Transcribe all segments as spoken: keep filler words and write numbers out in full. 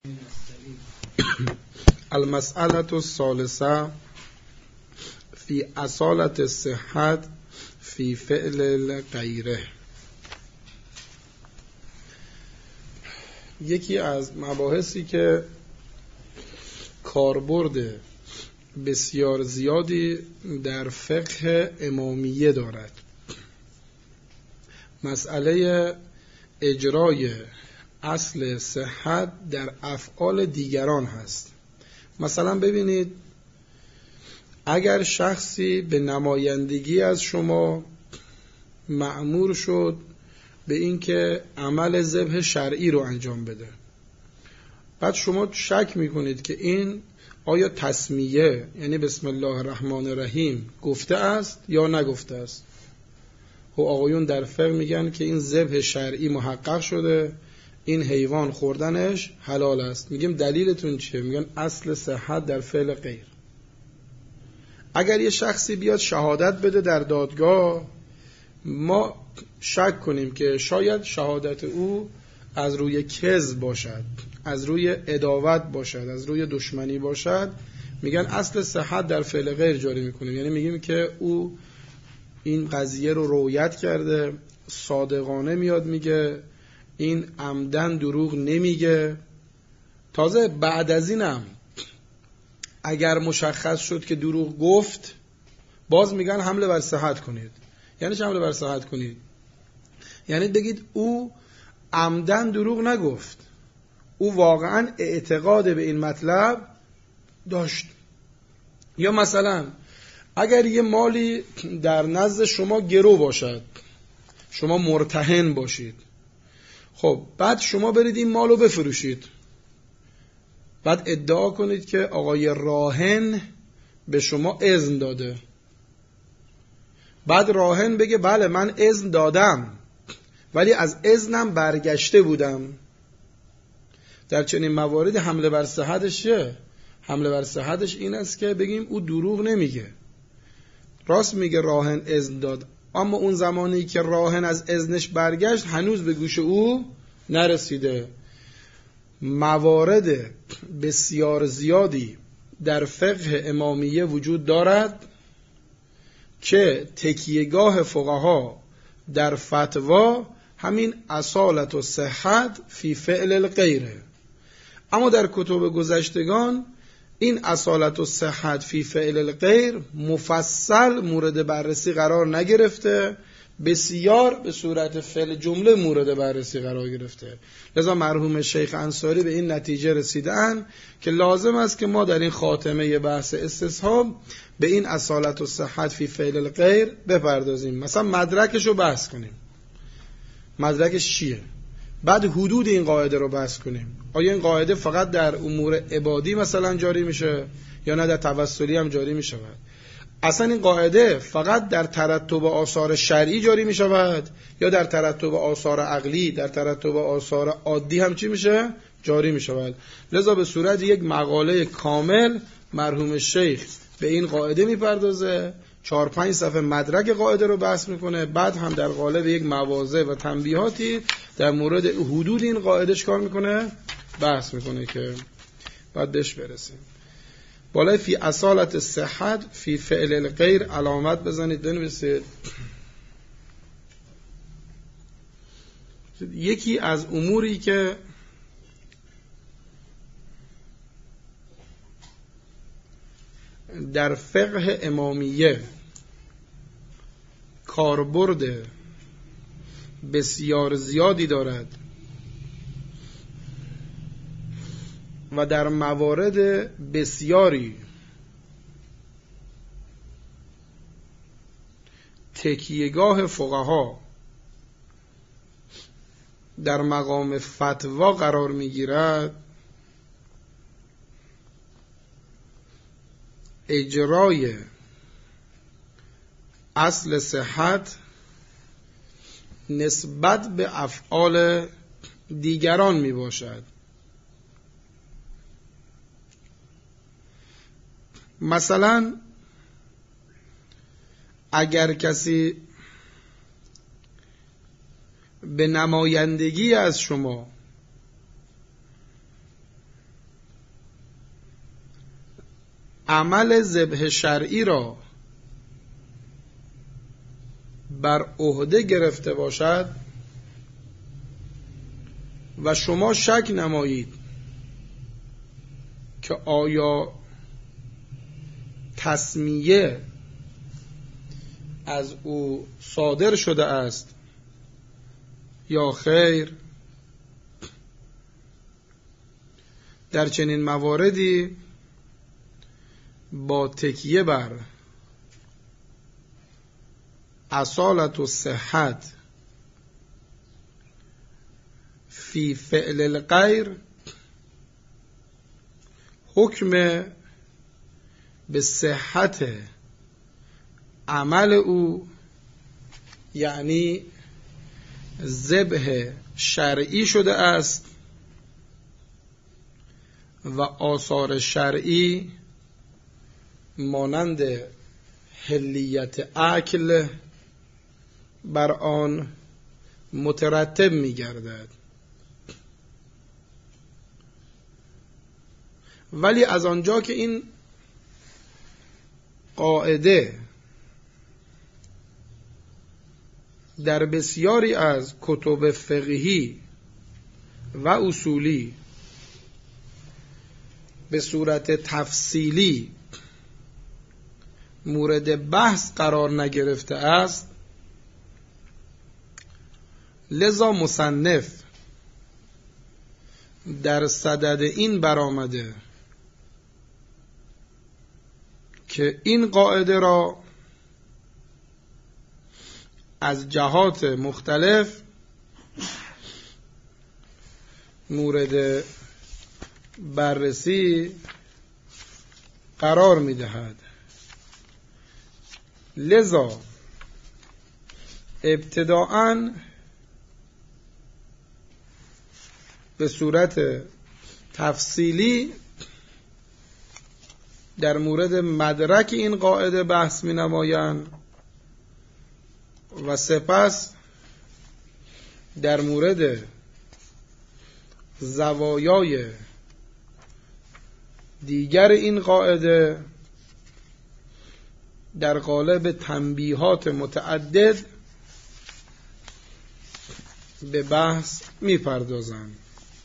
المسألة الثالثة فی اصالت الصحت فی فعل الغیره. یکی از مباحثی که کاربرد بسیار زیادی در فقه امامیه دارد، مسئله اجرای اصل صحت در افعال دیگران هست. مثلا ببینید، اگر شخصی به نمایندگی از شما مأمور شد به این که عمل ذبح شرعی رو انجام بده، بعد شما شک میکنید که این آیا تسمیه یعنی بسم الله الرحمن الرحیم گفته است یا نگفته است. و آقایون در فقه میگن که این ذبح شرعی محقق شده، این حیوان خوردنش حلال است. میگیم دلیلتون چیه؟ میگن اصل صحت در فعل غیر. اگر یه شخصی بیاد شهادت بده در دادگاه، ما شک کنیم که شاید شهادت او از روی کذب باشد، از روی عداوت باشد، از روی دشمنی باشد، میگن اصل صحت در فعل غیر جاری میکنیم. یعنی میگیم که او این قضیه رو رویت کرده، صادقانه میاد میگه، این عمدن دروغ نمیگه. تازه بعد از اینم اگر مشخص شد که دروغ گفت، باز میگن حمله بر صحت کنید. یعنی چه حمله بر صحت کنید؟ یعنی بگید او عمدن دروغ نگفت، او واقعا اعتقاد به این مطلب داشت. یا مثلا اگر یه مالی در نزد شما گرو باشد، شما مرتهن باشید، خب بعد شما برید این مالو بفروشید، بعد ادعا کنید که آقای راهن به شما اذن داده، بعد راهن بگه بله من اذن دادم ولی از اذنم برگشته بودم. در چنین مواردی حمله بر صحتش چیه؟ حمله بر صحتش این است که بگیم او دروغ نمیگه، راست میگه راهن اذن داد، اما اون زمانی که راهن از اذنش برگشت هنوز به گوش او نرسیده. موارد بسیار زیادی در فقه امامیه وجود دارد که تکیهگاه فقها در فتوا همین اصالت و صحت فی فعل الغیره. اما در کتب گذشتگان این اصالت و صحت فی فعل الغیر مفصل مورد بررسی قرار نگرفته، بسیار به صورت فعل جمله مورد بررسی قرار گرفته. لذا مرحوم شیخ انصاری به این نتیجه رسیدن که لازم است که ما در این خاتمه بحث استصحاب به این اصالت و صحت فی فعل الغیر بپردازیم، مثلا مدرکش رو بحث کنیم، مدرکش چیه، بعد حدود این قاعده رو بحث کنیم. آیا این قاعده فقط در امور عبادی مثلا جاری میشه یا نه در توسلی هم جاری میشه؟ اصلا این قاعده فقط در ترتب آثار شرعی جاری می شود یا در ترتب آثار عقلی، در ترتب آثار عادی هم چی میشه؟ جاری می شود. لذا به صورت یک مقاله کامل مرحوم شیخ به این قاعده می پردازه، چهار پنج صفحه مدرک قاعده رو بحث میکنه، بعد هم در قالب یک مواضع و تنبیهاتی در مورد حدود این قاعده چکار میکنه؟ بحث میکنه که بعد بهش برسیم. بالای فی اصالت صحت فی فعل الغیر علامت بزنید، بنویسید. یکی از اموری که در فقه امامیه کاربرد بسیار زیادی دارد و در موارد بسیاری تکیهگاه فقها در مقام فتوا قرار میگیرد، اجرای اصل صحت نسبت به افعال دیگران می باشد. مثلا اگر کسی به نمایندگی از شما عمل ذبح شرعی را بر عهده گرفته باشد و شما شک نمایید که آیا تسمیه از او صادر شده است یا خیر، در چنین مواردی با تکیه بر اصالت و صحت فی فعل الغیر حکم به صحت عمل او، یعنی ذبح شرعی شده است و آثار شرعی مانند حلیت اکل بر آن مترتب می گردد. ولی از آنجا که این قاعده در بسیاری از کتب فقهی و اصولی به صورت تفصیلی مورد بحث قرار نگرفته است، لذا مصنف در صدد این برآمده که این قاعده را از جهات مختلف مورد بررسی قرار می‌دهد. لذا ابتداءً به صورت تفصیلی در مورد مدرک این قاعده بحث می نمایند و سپس در مورد زوایای دیگر این قاعده در قالب تنبیهات متعدد به بحث می پردازند.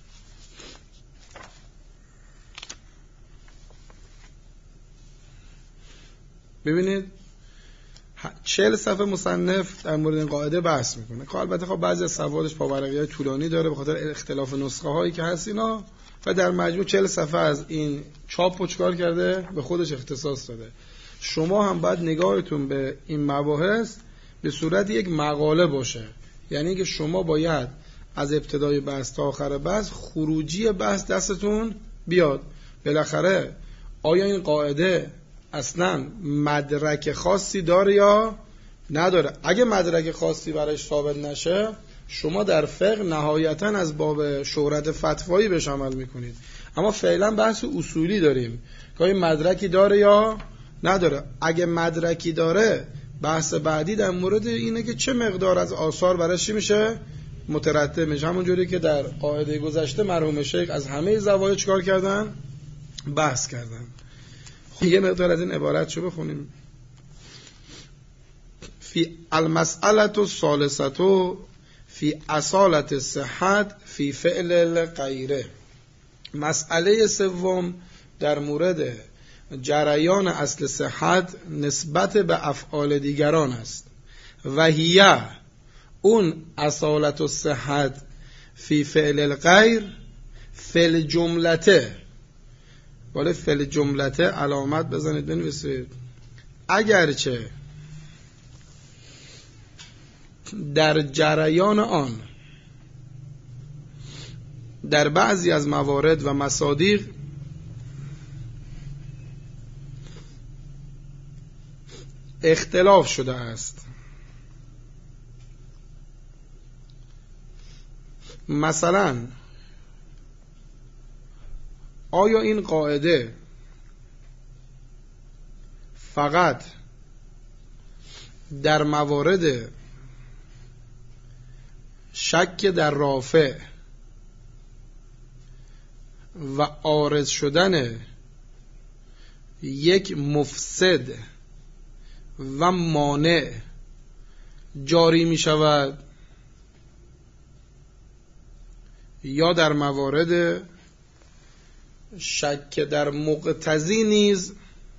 ببینید چهل صفحه مصنف در مورد این قاعده بحث میکنه که البته خب بعضی از سوادش پاورقی‌های طولانی داره به خاطر اختلاف نسخه هایی که هست اینا، و در مجموع چهل صفحه از این چاپ و چکار کرده به خودش اختصاص داده. شما هم باید نگاهتون به این مباحث به صورت یک مقاله باشه، یعنی که شما باید از ابتدای بحث تا آخر بحث خروجی بحث دستتون بیاد. بالاخره آیا این قاعده اصلا مدرک خاصی داره یا نداره؟ اگه مدرک خاصی برایش ثابت نشه، شما در فقه نهایتاً از باب شهرت فتوایی بهش عمل میکنید. اما فعلا بحث اصولی داریم که آیا مدرکی داره یا نداره. اگه مدرکی داره، بحث بعدی در مورد اینه که چه مقدار از آثار برایش میشه مترتب میشه. همون جوری که در قاعده گذشته مرحوم شیخ از همه زوایا چیکار کردن؟ بحث کردن. یه مقدار از این عبارت رو بخونیم. فی المسئله الثالثه فی اصالت صحت فی فعل الغیره. مسئله سوم در مورد جریان اصل صحت نسبت به افعال دیگران است. و هیه اون اصالت الصحت فی فعل الغیر فعل جملته، ولی فعل جملته علامت بزنید بنویسید، اگرچه در جریان آن در بعضی از موارد و مصادیق اختلاف شده است. مثلا آیا این قاعده فقط در موارد شک در رافع و عارض شدن یک مفسد و مانع جاری می شود یا در موارد شک در مقتضی نیز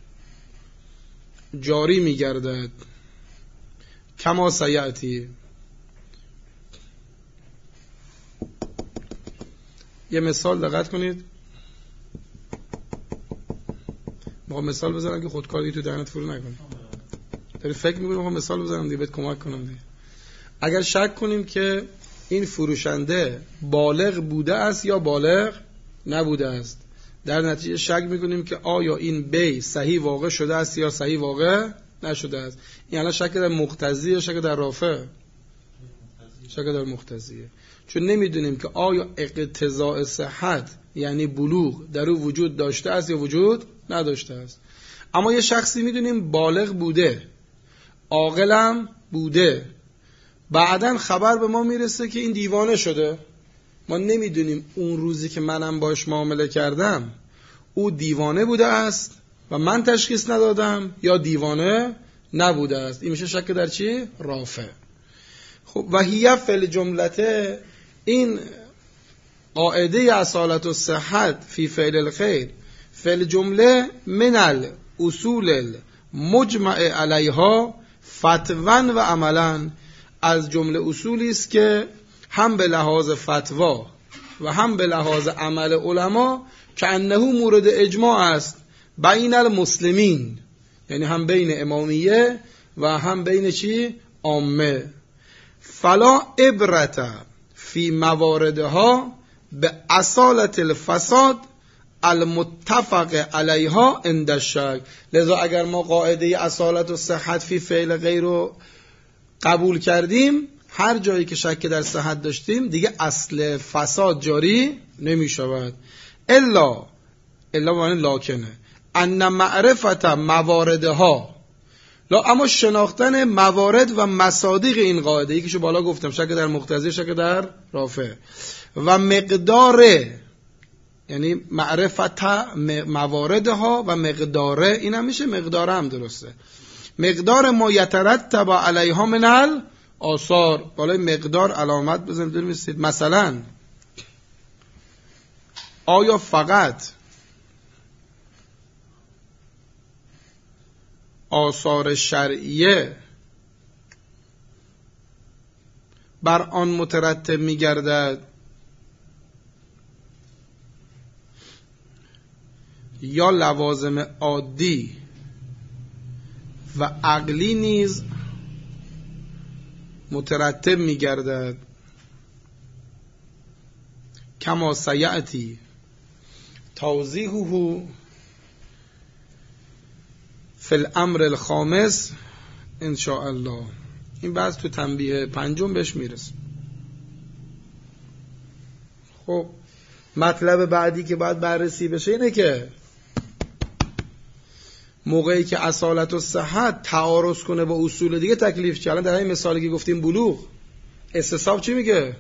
جاری می گردد. کما سیأتی، یه مثال دقت کنید. ما مثال بزنم که خودکاری تو دهنت فرو نکنه. داری فکر می‌کنی ما مثال بزنم دیگه بهت کمک کنم دیگه. اگر شک کنیم که این فروشنده بالغ بوده است یا بالغ نبوده است، در نتیجه شک می‌کنیم که آیا این بی صحیح واقع شده است یا صحیح واقع نشده است. این الان شک در مقتضی یا شک در رافع؟ شک در مقتضیه. چون نمیدونیم که آیا اقتضاء صحت یعنی بلوغ در او وجود داشته است یا وجود نداشته است. اما یه شخصی میدونیم بالغ بوده، عاقلم بوده، بعدن خبر به ما میرسه که این دیوانه شده. ما نمیدونیم اون روزی که منم باش معامله کردم او دیوانه بوده است و من تشخیص ندادم یا دیوانه نبوده است. این میشه شک در چی؟ رافع. خب و هی فی جملته، این قاعده اصالت و صحت فی فعل الخیر فی جمله من الاصول المجمع علیها فتوا و عملا، از جمله اصولی است که هم به لحاظ فتوا و هم به لحاظ عمل علما که انه مورد اجماع است بین المسلمین، یعنی هم بین امامیه و هم بین چی؟ عامه. فلا عبرت فی مواردها به اصالت الفساد المتفق علیها عند الشک. لذا اگر ما قاعده اصالت و صحت فی فعل غیر رو قبول کردیم، هر جایی که شک در صحت داشتیم دیگه اصل فساد جاری نمی شود. الا الا معنی لاکنه ان معرفت مواردها، لا اما شناختن موارد و مصادیق این قاعده، یکیشو بالا گفتم شک در مقتضی، شک در رافع، و مقدار، یعنی معرفت مواردها و مقداره، این هم میشه مقداره هم درسته، مقدار ما یترتب علیها من الاثار، بالای مقدار علامت بزنید بنویسید. مثلا آیا فقط آثار شرعیه بر آن مترتب می‌گردد یا لوازم عادی و عقلی نیز مترتب می‌گردد؟ کما سیأتی توضیحه فی الامر الخامس ان شاء الله. این بحث تو تنبیه پنجم بهش میرسه. خب مطلب بعدی که باید بررسی بشه اینه که موقعی که اصالت و صحت تعارض کنه با اصول دیگه تکلیف چیه؟ الان در این مثالی که گفتیم بلوغ، استصحاب چی میگه؟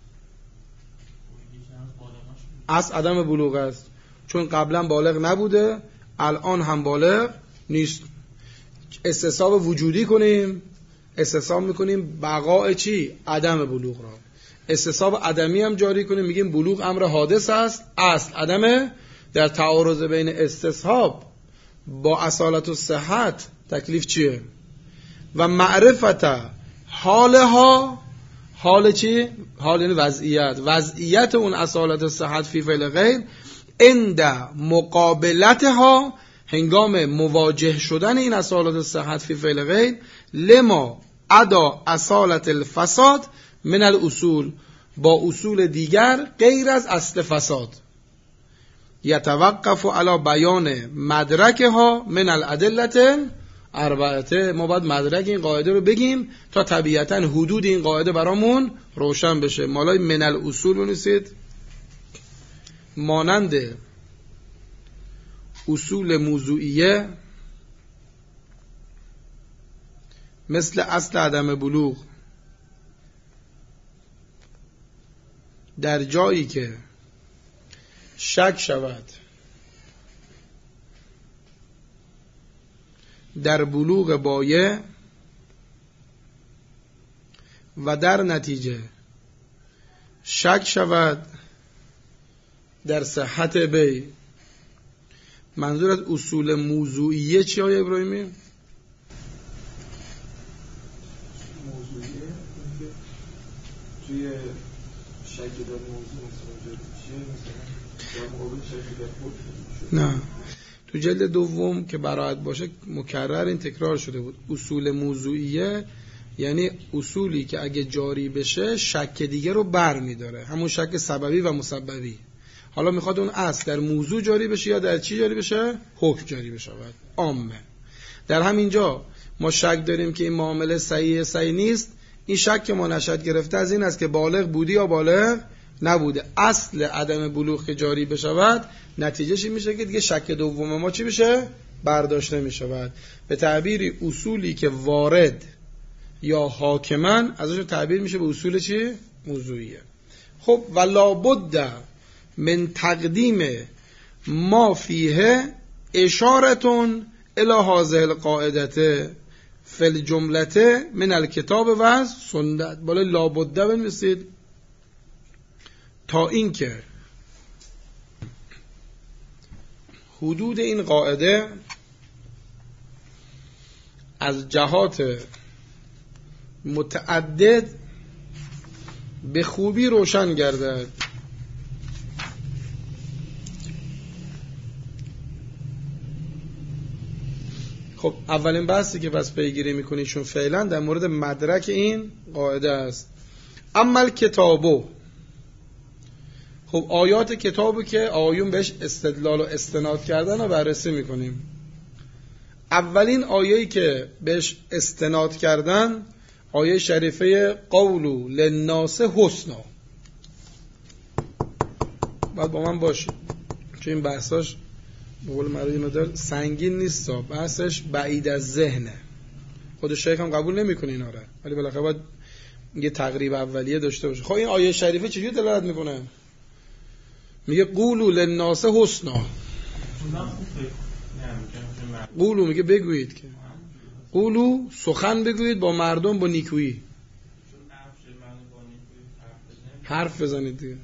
از عدم بلوغ است، چون قبلا بالغ نبوده الان هم بالغ نیست. استصحاب وجودی کنیم، استصحاب میکنیم بقای چی؟ عدم بلوغ را. استصحاب عدمی هم جاری کنیم، میگیم بلوغ امر حادث است، اصل عدمه. در تعارض بین استصحاب با اصالت و صحت تکلیف چیه؟ و معرفت حالها، حال چی؟ حال یعنی وضعیت، وضعیت اون اصالت و صحت فی فعل غیر عند مقابلتها، هنگام مواجه شدن این اصالت و صحت فی فعل غیر لما ادا اصالت الفساد من الاصول، با اصول دیگر غیر از اصل فساد. یتوقف علی بیان مدرکها من الادله اربعه. ما باید مدرک این قاعده رو بگیم تا طبیعتا حدود این قاعده برامون روشن بشه. مالای من الاصول بنویسید، مانند اصول موضوعیه مثل اصل عدم بلوغ، در جایی که شک شود در بلوغ بایع و در نتیجه شک شود در صحت بیع. منظور از اصول موضوعیه چی آقای ابراهیمی؟ موضوعیه که توی شک در موضوع مثلا چیه، مثلا در مقابل شک در خود. نه، تو جلد دوم که براحت باشه مکرر این تکرار شده بود. اصول موضوعیه یعنی اصولی که اگه جاری بشه شک دیگه رو بر میداره، همون شک سببی و مسببی. حالا میخواد اون اصل در موضوع جاری بشه یا در چی جاری بشه؟ حکم جاری بشه. عامه در همینجا ما شک داریم که این معامله صحیح صحیح نیست. این شک که ما نشد گرفته از این است که بالغ بودی یا بالغ نبوده. اصل عدم بلوغ که جاری بشود نتیجهش میشه که دیگه شک دوم ما چی بشه؟ برداشته میشود. به تعبیری اصولی که وارد یا حاکمن ازش تعبیر میشه به اصول چی؟ موضوعیه. خب و لابد من تقدیم ما فیه اشارتون الی هذه القاعده فی الجمله من الکتاب و سنت. بالا لابد بنویسید تا این که حدود این قاعده از جهات متعدد به خوبی روشن گردد. خب اولین بحثی که پس پیگیری میکنیشون فعلا در مورد مدرک این قاعده است. اما کتابو، خب آیات کتابو که آیون بهش استدلال و استناد کردن رو بررسی میکنیم. اولین آیه‌ای که بهش استناد کردن آیه شریفه قولو للناس حسنا. بعد با من باشید چون این بحثاش به قول معروف مدار سنگین نیست، بحثش بعید از ذهنه. خود شیخ هم قبول نمیکنه اینا رو، ولی بالاخره باید یه تقریب اولیه داشته باشه. خب این آیه شریفه چجوری دلالت میکنه؟ میگه قولو للناس حسنا. قولو میگه بگویید که قولو سخن بگویید با مردم با نیکویی. حرف بزنید دیگه.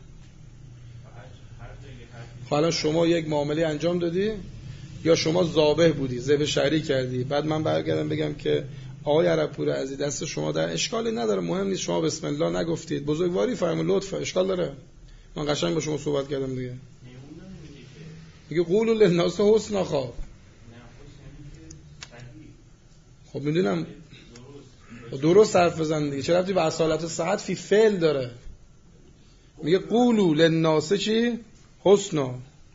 حالا شما یک معامله انجام دادی یا شما ذابح بودی، ذبح شرعی کردی، بعد من برگردم بگم که آقای عربپور عزیز دست شما در اشکالی نداره، مهم نیست شما بسم الله نگفتید، بزرگواری فرمود، لطفا اشکال داره، من قشنگ با شما صحبت کردم دیگه. میگه قولوا للناس حسنا. خواب خب میدونم درست حرف بزن دیگه، چه ربطی به اصالت صحت فی فعل داره؟ میگه قولوا للناس چی؟ حسنا.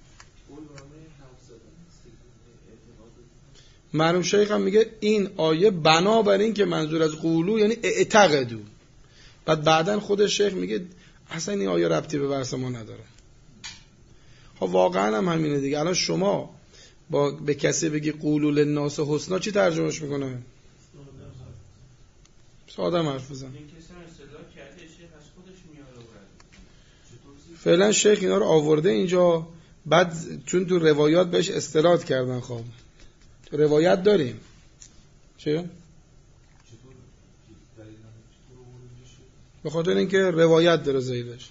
مرحوم شیخ هم میگه این آیه بنا بر این که منظور از قولو یعنی اعتقدو. بعد بعدن خود شیخ میگه اصلا این آیه ربطی به بحث ما نداره. خب واقعا هم همینه دیگه. الان شما با به کسی بگی قولوا للناس حسنا چی ترجمهش میکنه؟ ساده حرف بزن. فعلا شیخ اینا رو آورده اینجا، بعد چون تو روایات بهش استناد کردن. خب تو روایت داریم چه؟ به خاطر اینکه روایت داره زیدش،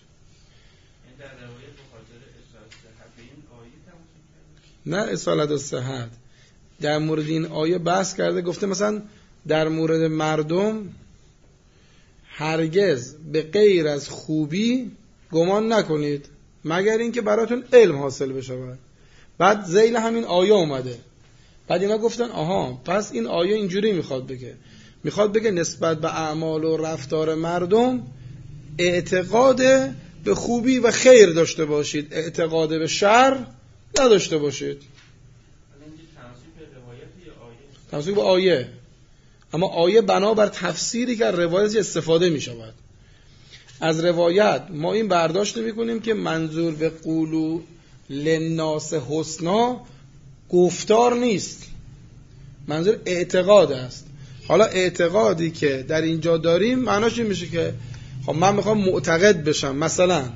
نه اصالت و صحت. در مورد این آیه بحث کرده، گفته مثلا در مورد مردم هرگز به غیر از خوبی گمان نکنید مگر اینکه براتون علم حاصل بشه. بعد ذیل همین آیه اومده، بعد اینا گفتن آها پس این آیه اینجوری میخواد بگه، میخواد بگه نسبت به اعمال و رفتار مردم اعتقاد به خوبی و خیر داشته باشید، اعتقاد به شر نداشته باشید. تناسب به آیه، اما آیه بنابر تفسیری که روایت استفاده می شود. از روایت ما این برداشت می کنیم که منظور به قولوا للناس حسنا گفتار نیست، منظور اعتقاد است. حالا اعتقادی که در اینجا داریم معناش این میشه که خب من میخوام معتقد بشم، مثلا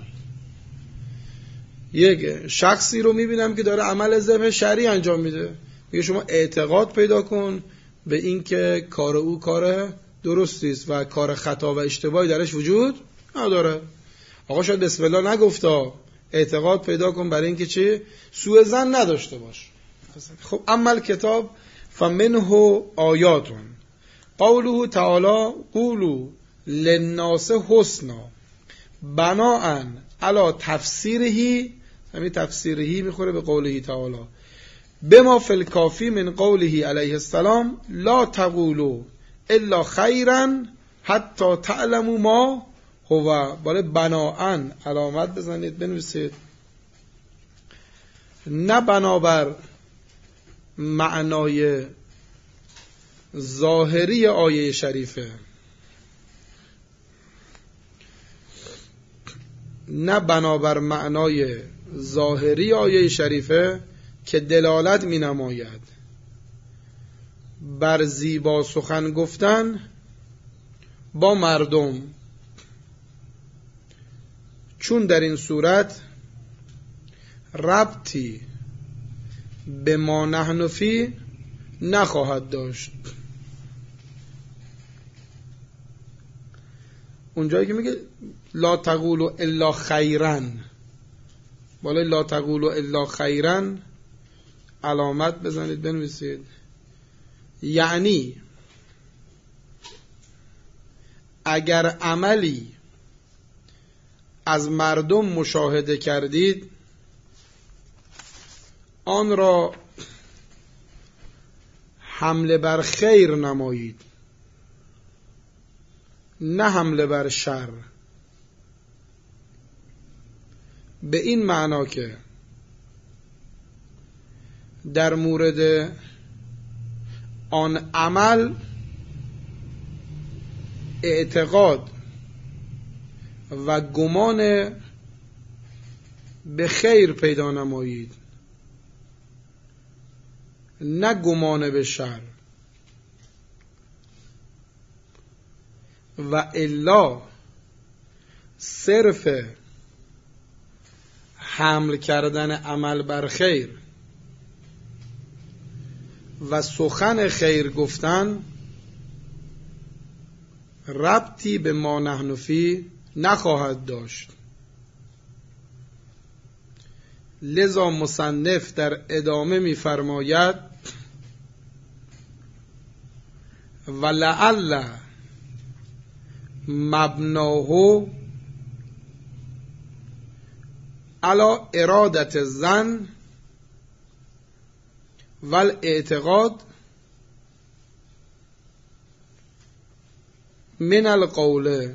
یک شخصی رو میبینم که داره عمل ذبح شرعی انجام میده، میگه شما اعتقاد پیدا کن به این که کار او کار درستی است و کار خطا و اشتباهی درش وجود نداره. آقا شاید بسم الله نگفتا، اعتقاد پیدا کن برای اینکه چی؟ سوء ظن نداشته باش. خب اما کتاب فمنه آیاتون قوله تعالی قولوا للناس حسنا بناء علی تفسیره، همین تفسیره میخوره به قوله تعالی بما فی الکافی من قوله علیه السلام لا تقولوا الا خیرا حتی تعلموا ما هو. بالا بناء علامت بزنید بنویسید، نه بنابر معنای ظاهری آیه شریفه، نه بنابر معنای ظاهری آیه شریفه که دلالت می نماید بر زیبا سخن گفتن با مردم، چون در این صورت ربطی به ما نحن فی نخواهد داشت. اونجایی که میگه لا تقولوا الا خیرا، بالای لا تقولوا الا خیرا علامت بزنید بنویسید، یعنی اگر عملی از مردم مشاهده کردید آن را حمله بر خیر نمایید، نه حمله بر شر. به این معنا که در مورد آن عمل اعتقاد و گمان به خیر پیدا نمایید، نه گمان به شر. و الا صرف حمل کردن عمل بر خیر و سخن خیر گفتن ربطی به ما نحن فی نخواهد داشت. لذا مصنف در ادامه می فرماید ولعل مبناه علی ارادت الظن والاعتقاد من القول.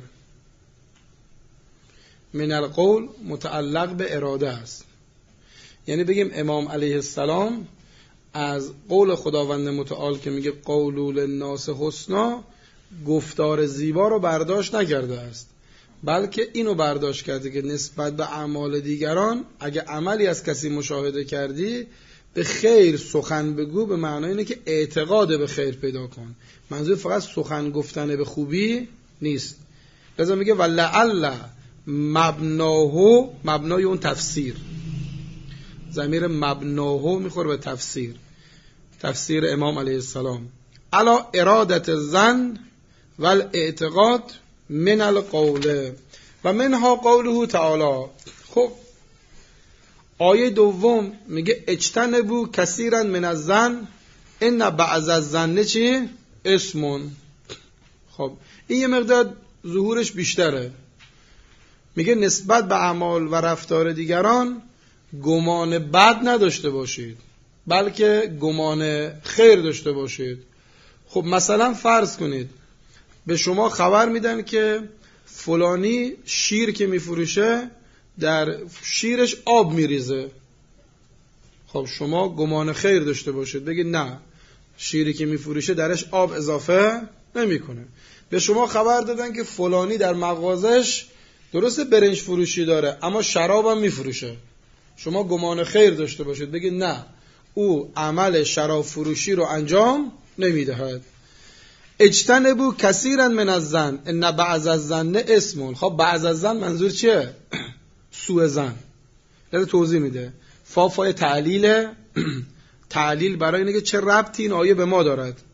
من القول متعلق به اراده است، یعنی بگیم امام علیه السلام از قول خداوند متعال که میگه قولوا للناس حسنا گفتار زیبا رو برداشت نکرده است، بلکه اینو برداشت کرده که نسبت به اعمال دیگران اگه عملی از کسی مشاهده کردی به خیر سخن بگو، به معنای اینه که اعتقاد به خیر پیدا کن. منظور فقط سخن گفتن به خوبی نیست. لذا میگه ولعل مبناه، مبنای اون تفسیر، ضمیر مبناه میخوره به تفسیر، تفسیر امام علیه السلام علی ارادت الظن والاعتقاد من القول و منها قوله تعالی. خب آیه دوم میگه اجتنبوا کثیرا من الظن ان بعض الظن چی؟ اسم. خب این یه مقدار ظهورش بیشتره، میگه نسبت به اعمال و رفتار دیگران گمان بد نداشته باشید بلکه گمان خیر داشته باشید. خب مثلا فرض کنید به شما خبر میدن که فلانی شیر که میفروشه در شیرش آب میریزه. خب شما گمان خیر داشته باشید، بگید نه، شیری که میفروشه درش آب اضافه نمیکنه. به شما خبر دادن که فلانی در مغازش درسته برنج فروشی داره اما شراب هم میفروشه. شما گمان خیر داشته باشید، بگید نه، او عمل شراب فروشی رو انجام نمیدهد. اجتنبوا کثیرا من الظن ان بعض الظن اسم. خب بعض الظن منظور چیه؟ سوء ظن. لذا توضیح میده فافای تعلیل، تعلیل برای اینه که چه ربطی این آیه به ما دارد.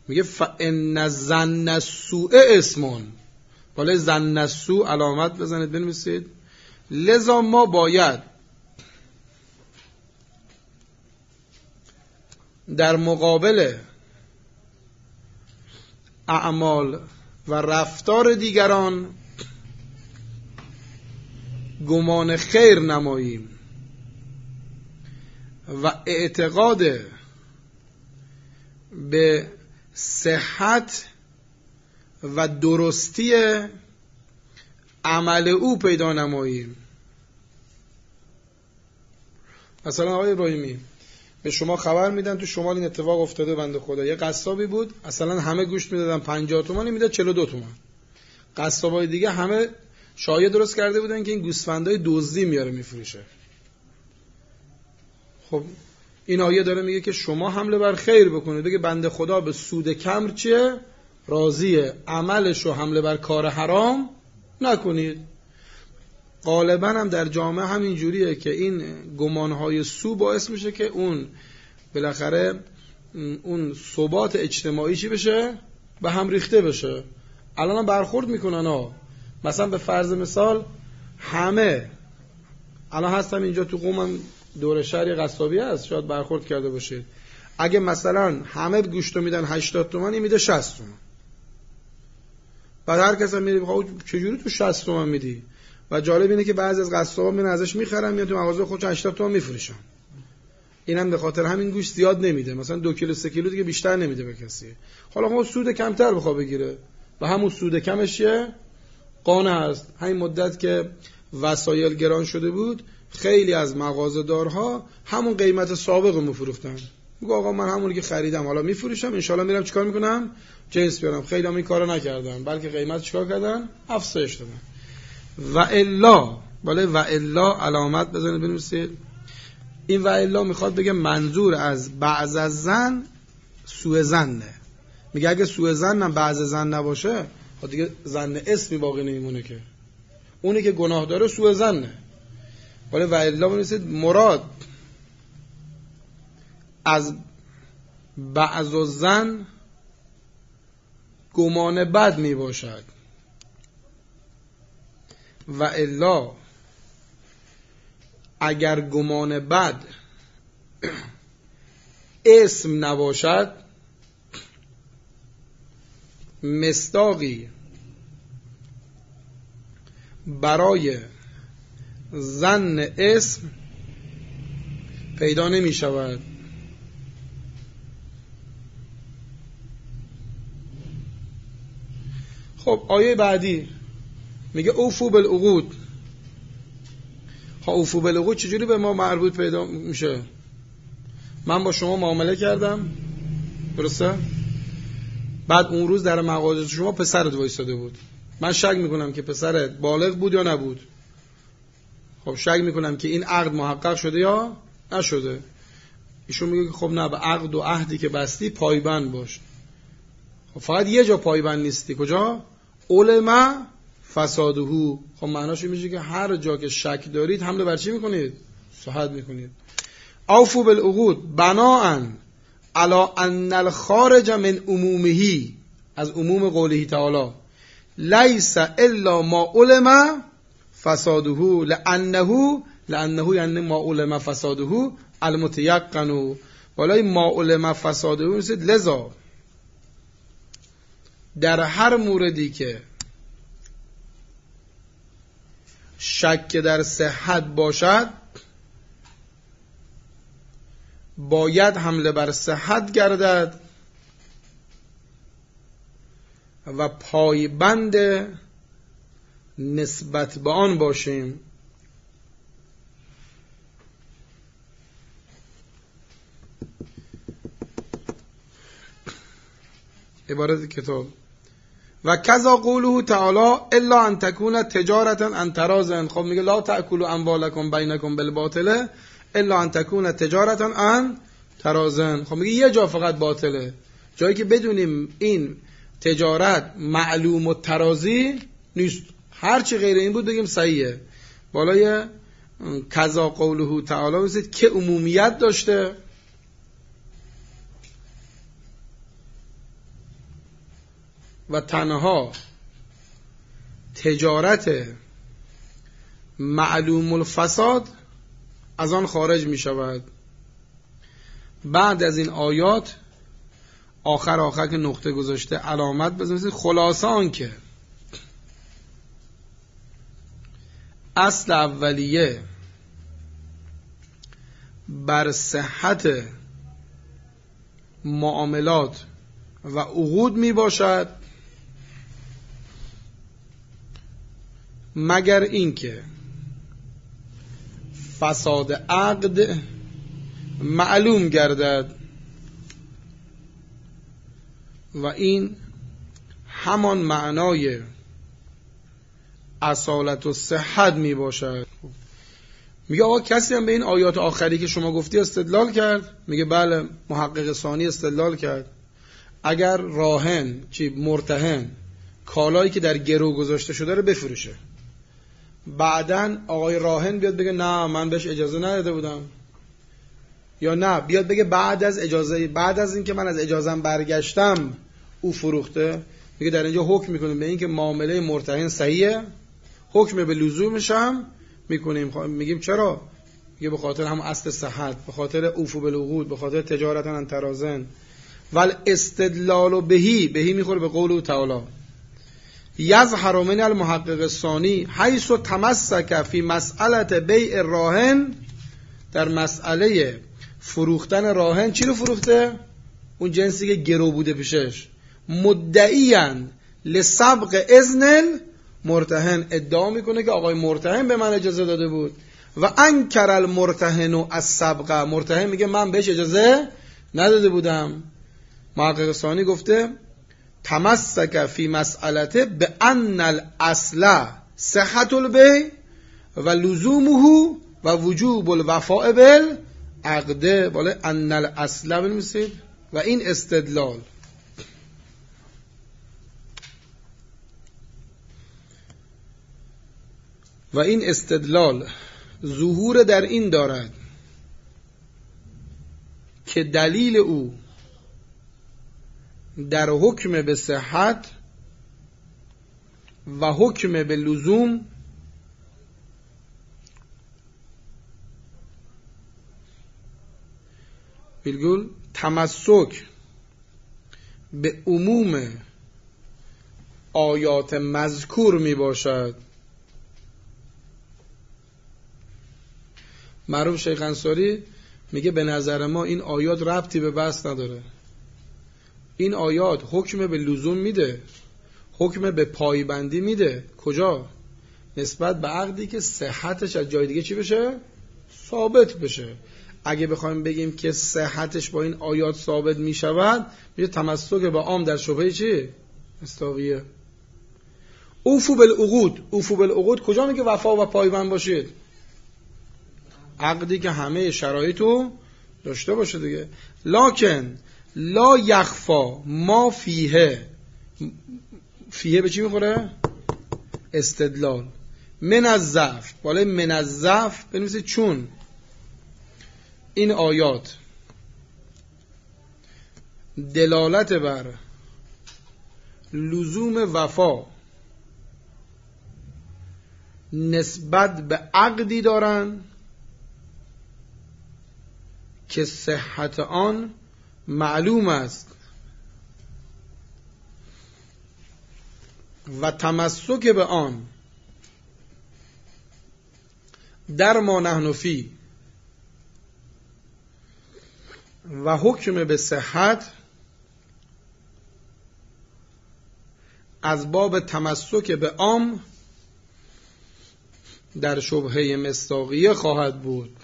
میگه فان الظن السوء اسم، بالای ظن السوء علامت بزنید بنویسید. لذا ما باید در مقابل اعمال و رفتار دیگران گمان خیر نماییم و اعتقاد به صحت و درستی عمل او پیدا نماییم. مثلا آقای ابراهیمی به شما خبر میدن تو شمال این اتفاق افتاده، بنده خدا یه قصابی بود اصلا همه گوشت میدادن پنجاه تومانی میداد چهل و دو تومان. قصابای دیگه همه شایعه درست کرده بودن که این گوسفندای دزدی میاره میفروشه. خب این آیه داره میگه که شما حمله بر خیر بکنید، بگه بنده خدا به سود کم چیه؟ راضیه، عملشو حمله بر کار حرام نکنید. غالبا هم در جامعه همین جوریه که این گمانهای سو باعث میشه که اون بالاخره اون ثبات اجتماعی چی بشه؟ به هم ریخته بشه. الان هم برخورد میکنن ها، مثلا به فرض مثال همه الان هستم اینجا تو قومم دور شهر یه قصابی هست، شاید برخورد کرده باشید. اگه مثلا همه گوشتو میدن هشتاد تومانی میده شصت تومان، بعد هر کس هم میره بخواه چجوری تو شصت تومان میدی؟ و جالب اینه که بعضی از قصابا میرن ازش میخرن میاد تو مغازه خودش هشتاد تومان میفروشن. اینم به خاطر همین گوشت زیاد نمیده، مثلا دو کیلو سه کیلو دیگه بیشتر نمیده به کسی. حالا خب سود کمتر بخواد بگیره و همون سود کمش چیه؟ قانع هست. همین مدت که وسایل گران شده بود خیلی از مغازه‌دارها همون قیمت سابق رو میفروختن. میگه آقا من همونی که خریدم حالا میفروشم، ان شاءالله میرم چیکار میکنم؟ جنس بیارم. خیلی هم این کارو نکردن، بلکه قیمت چیکار کردن؟ افزایش دادن. و الا، بله و الا علامت بزنید بنویسید. این و الا میخواد بگه منظور از بعض از زن سوء ظنه. میگه اگه سوء ظن هم بعض زن نباشه خب دیگه زن اسمی باقی نمیمونه که. اونی که گناه داره سوء ظنه. ولی و الا بنویسید مراد از بعض زن گمان بد می باشد و الا اگر گمان بد اسم نباشد مصداقی برای ظن اسم پیدا نمی شود. خب آیه بعدی میگه اوفو بالعقود. ها اوفو بالعقود چجوری به ما مربوط پیدا میشه؟ من با شما معامله کردم، درسته؟ بعد اون روز در مغازه شما پسرت وایساده بود، من شک میکنم که پسرت بالغ بود یا نبود. خب شک میکنم که این عقد محقق شده یا نشده. ایشون میگه خب نه، به عقد و عهدی که بستی پایبند باش. خب فقط یه جا پایبند نیستی، کجا؟ علما فسادهو. خب معناش میشه که هر جا که شک دارید حمله بر چی میکنید؟ صحت میکنید. اوفو بالعقود بناء علی ان الخارج من عمومه، از عموم قوله تعالی لیس الا ما علم فساده لانه لانه یعنی ما علم فساده المتيقن. بالای ما علم فساده میشه لذا در هر موردی که شک در صحت باشد باید حمله بر صحت گردد و پایبند نسبت به آن باشیم. عبارت کتاب و کذا قوله تعالی الا ان تکون تجارتا عن تراض. خب میگه لا تاکلوا اموالکم بینکم بالباطل الا ان تکون تجارتا عن تراض. خب میگه یه جا فقط باطله، جایی که بدونیم این تجارت معلوم و ترازی نیست، هر چی غیر این بود بگیم صحیحه. بالای کذا قوله تعالی بسید که عمومیت داشته و تنها تجارت معلوم الفساد از آن خارج می شود. بعد از این آیات آخر آخر که نقطه گذاشته علامت بزنید خلاصه آن که اصل اولیه بر صحت معاملات و عقود می باشد مگر اینکه فساد عقد معلوم گردد و این همان معنای اصالت و صحت می باشد. میگه آقا کسی هم به این آیات آخری که شما گفتی استدلال کرد؟ میگه بله، محقق ثانی استدلال کرد. اگر راهن چی مرتهن کالایی که در گرو گذاشته شده رو بفروشه، بعدن آقای راهن بیاد بگه نه من بهش اجازه نداده بودم، یا نه بیاد بگه بعد از اجازه بعد از اینکه من از اجازم برگشتم او فروخته، میگه در اینجا حکم میکنیم به این که معامله مرتهن صحیحه، حکم به لزومش هم میکنیم. میگیم چرا؟ میگه به خاطر هم اصل صحت، به خاطر اوفو بالعقود، به خاطر تجارت عن تراضٍ. ول استدلال بهی بهی میخوره به قول او تعالی یظهر من المحقق الثانی حیث تمسک فی مسئله بیع الراهن، در مسئله فروختن راهن چی رو فروخته؟ اون جنسی که گرو بوده پیشش. مدعیان لسبق اذن مرتهن، ادعا میکنه که آقای مرتهن به من اجازه داده بود. و انکر المرتهن از سبق، مرتهن میگه من بهش اجازه نداده بودم. محقق ثانی گفته تمسک فی مسئلته به ان الاصل صحت البیع و لزومه و وجوب الوفاء بالعقد. بالا ان الاصل بنویسید. و این استدلال و این استدلال ظهور در این دارد که دلیل او در حکم به صحت و حکم به لزوم بالگل تمسک به عموم آیات مذکور می باشد. معروف شیخ انصاری میگه به نظر ما این آیات ربطی به بحث نداره. این آیات حکم به لزوم میده، حکم به پایبندی میده. کجا؟ نسبت به عقدی که صحتش از جای دیگه چی بشه؟ ثابت بشه. اگه بخوایم بگیم که صحتش با این آیات ثابت میشود، میشه تمسک به عام در شبهه چی؟ مستاقیه. اوفو بالعقود، اوفو بالعقود کجا میگه وفا و پایبند باشید؟ عقدی که همه شرایطو داشته باشه دیگه. لکن لا یخفا ما فیه، فیه به چی میخوره؟ استدلال. من از ضعف، بالای من از ضعف بنویسید چون این آیات دلالت بر لزوم وفا نسبت به عقدی دارن که صحت آن معلوم است و تمسک به آن در ما نحن فی و حکم به صحت از باب تمسک به عام در شبهه مصداقیه خواهد بود.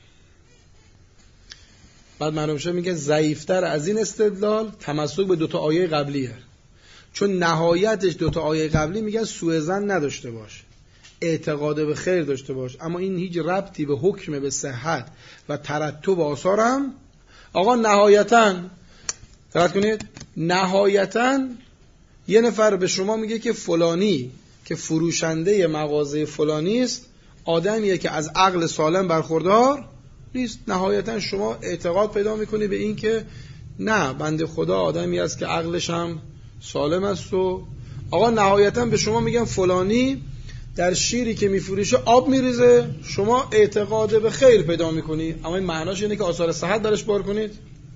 بعد معلومشه میگه ضعیفتر از این استدلال تمسک به دوتا آیه قبلیه، چون نهایتش دوتا آیه قبلی میگن سوء ظن نداشته باش، اعتقاد به خیر داشته باش، اما این هیچ ربطی به حکم به صحت و ترتب آثار هم. آقا نهایتاً دقت کنید، نهایتاً یه نفر به شما میگه که فلانی که فروشنده مغازه فلانی است آدمیه که از عقل سالم برخوردار نیست. نهایتاً شما اعتقاد پیدا میکنی به این که نه، بنده خدا آدمی است که عقلش هم سالم است و آقا نهایتا به شما میگم فلانی در شیری که میفروشه آب میریزه، شما اعتقاد به خیر پیدا میکنی، اما این معناش اینه که آثار صحت درش بار کنید.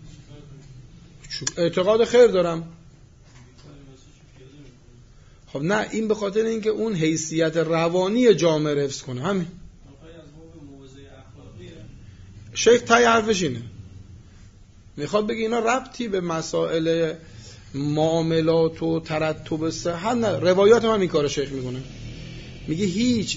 اعتقاد خیر دارم. خب نه، این به خاطر اینکه اون حیثیت روانی جامعه حفظ کنه. همین شیخ تای حرفش اینه، میخواد بگه اینا ربطی به مسائل معاملات و ترتب صحت نه. روایات هم این کار شیخ میکنه، میگه هیچ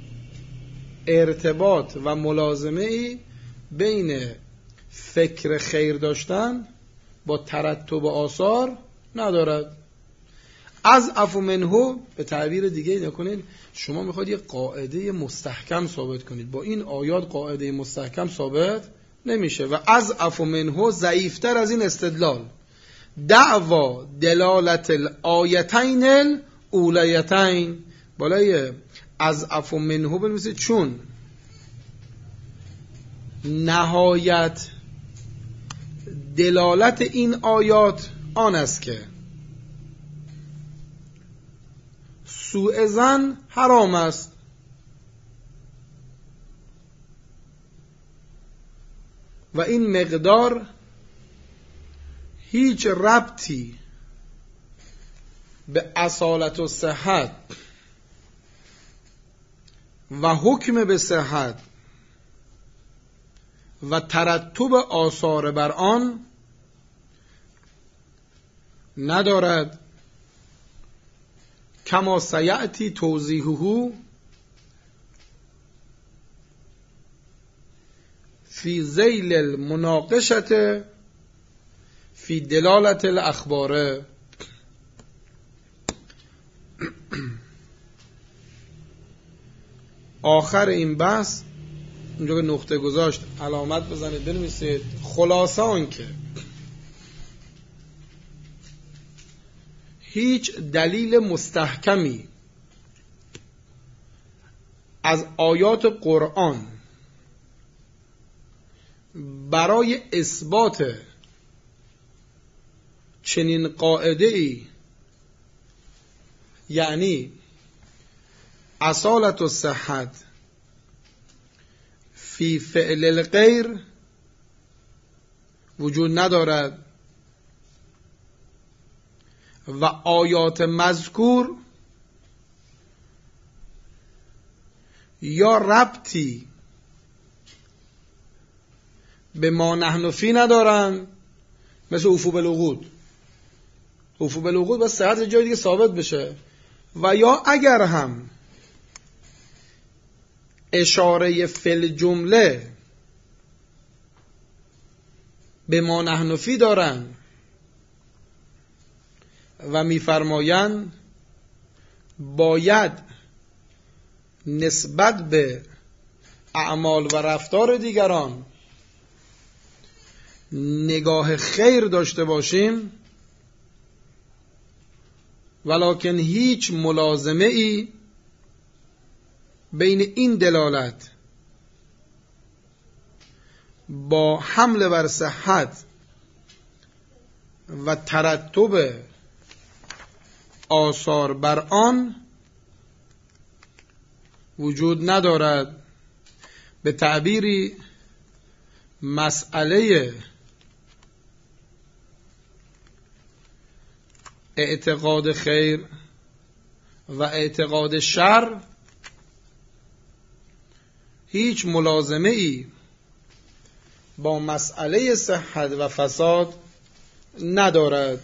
ارتباط و ملازمه ای بین فکر خیر داشتن با ترتب آثار ندارد. از عفو منه به تعبیر دیگه نکنید، شما میخواید یه قاعده مستحکم ثابت کنید، با این آیات قاعده مستحکم ثابت نمیشه و از عفو منه ضعیفتر از این استدلال. دعوا دلالت الآیتین الاولیتین، بالای از عفو منه بنویسید، چون نهایت دلالت این آیات آن است که سوء ظن حرام است و این مقدار هیچ ربطی به اصالت و صحت و حکم به صحت و ترتب آثار بر آن ندارد، کما سیأتی توضیحه فی ذیل المناقشت فی دلالت الاخبار. آخر این بحث اینجا به نقطه گذاشت علامت بزنید بنویسید، خلاصه آن که هیچ دلیل مستحکمی از آیات قرآن برای اثبات چنین قاعده ای، یعنی اصالت و صحت فی فعل الغیر، وجود ندارد و آیات مذکور یا ربطی به ما نحن فی ندارن، مثل اوفو بالعقود. اوفو بالعقود بس صحت جای دیگه ثابت بشه، و یا اگر هم اشاره فل جمله به ما نحن فی دارن و میفرمایند باید نسبت به اعمال و رفتار دیگران نگاه خیر داشته باشیم، ولکن هیچ ملازمه ای بین این دلالت با حمل بر صحت و ترتب آثار بر آن وجود ندارد. به تعبیری مسئله اعتقاد خیر و اعتقاد شر هیچ ملازمه ای با مسئله صحت و فساد ندارد.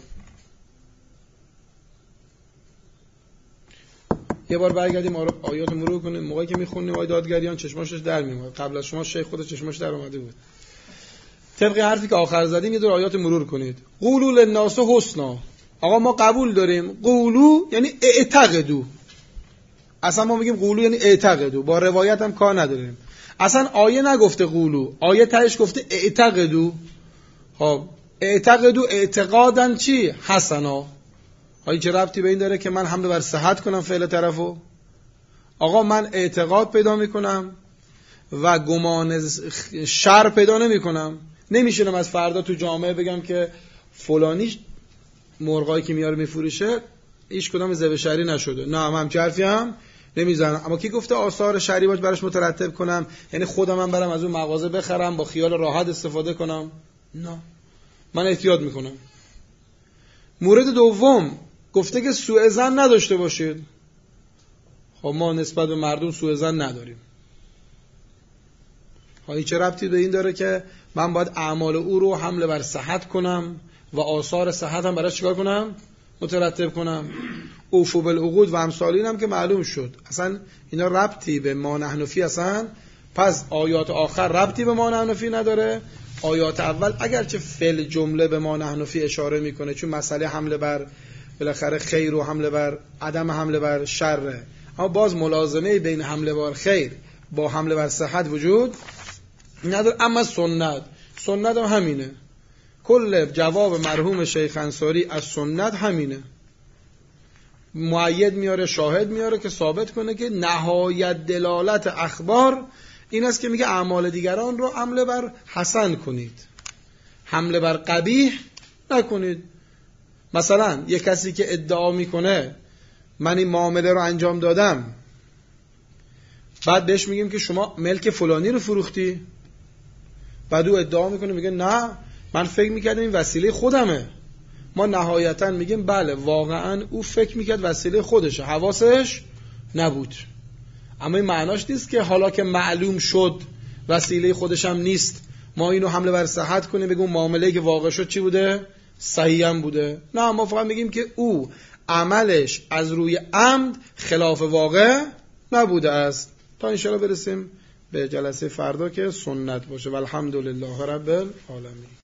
یه بار برگردیم آیات مرور کنیم. موقعی که میخونیم آیات دادگریان چشماشش در میومد، قبل از شما شیخ خود چشماش در اومده بود. طبق حرفی که آخر زدیم یه دور آیات مرور کنید. قولوا للناس حسنا، آقا ما قبول داریم. قولو یعنی اعتقدو، اصلا ما میگیم قولو یعنی اعتقدو، با روایت هم کار نداریم. اصلا آیه نگفته قولو، آیه تهش گفته اعتقدو. خب اعتقدو اعتقادن چی؟ حسنا. آیه چه ربطی به این داره که من حمله بر صحت کنم فعل طرفو؟ آقا من اعتقاد پیدا میکنم و گمان شر پیدا نمیکنم. نمیشونم از فردا تو جامعه بگم که فلانی مرغایی که میاره میفروشه هیچ کدام ذبح شرعی نشده. نه من همچین حرفی هم نمیزنم. اما کی گفته آثار شرعی باش براش مترتب کنم؟ یعنی خودم هم برم از اون مغازه بخرم با خیال راحت استفاده کنم؟ نه، من احتیاط میکنم. مورد دوم گفته که سوء ظن نداشته باشید. خب ما نسبت به مردم سوء ظن نداریم. ها چه ربطی به این داره که من باید اعمال او رو حمله بر صحت کنم و آثار صحت هم براش چیکار کنم؟ مترتب کنم. اوفو بالعقود و امثال این هم که معلوم شد اصلا اینا ربطی به ما نحن فی اصلا. پس آیات آخر ربطی به ما نحن فی نداره. آیات اول اگرچه فعل جمله به ما نحن فی اشاره میکنه چون مسئله حمله بر بالاخره خیر و حمله بر عدم حمله بر شر، اما باز ملازمه بین حمله بر خیر با حمله بر صحت وجود نداره. اما سنت سنت هم همینه. کل جواب مرحوم شیخ انصاری از سنت همینه. مؤید میاره، شاهد میاره که ثابت کنه که نهایت دلالت اخبار این است که میگه اعمال دیگران رو حمله بر حسن کنید، حمله بر قبیح نکنید. مثلا یک کسی که ادعا میکنه من این معامله رو انجام دادم، بعد بهش میگیم که شما ملک فلانی رو فروختی، بعد او ادعا میکنه میگه نه من فکر میکردم این وسیله خودمه. ما نهایتا میگیم بله واقعا او فکر میکرد وسیله خودشه، حواسش نبود. اما این معناش نیست که حالا که معلوم شد وسیله خودش هم نیست ما اینو حمله بر صحت کنیم بگیم معامله که واقع شد چی بوده؟ صحیح هم بوده. نه، ما فقط میگیم که او عملش از روی عمد خلاف واقع نبوده است. تا انشاءالله برسیم به جلسه فردا که سنت باشه. والحمدلله رب العالمین.